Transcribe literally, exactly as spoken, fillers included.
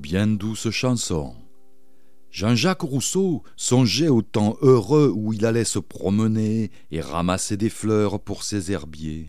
bien douce chanson. Jean-Jacques Rousseau songeait au temps heureux où il allait se promener et ramasser des fleurs pour ses herbiers.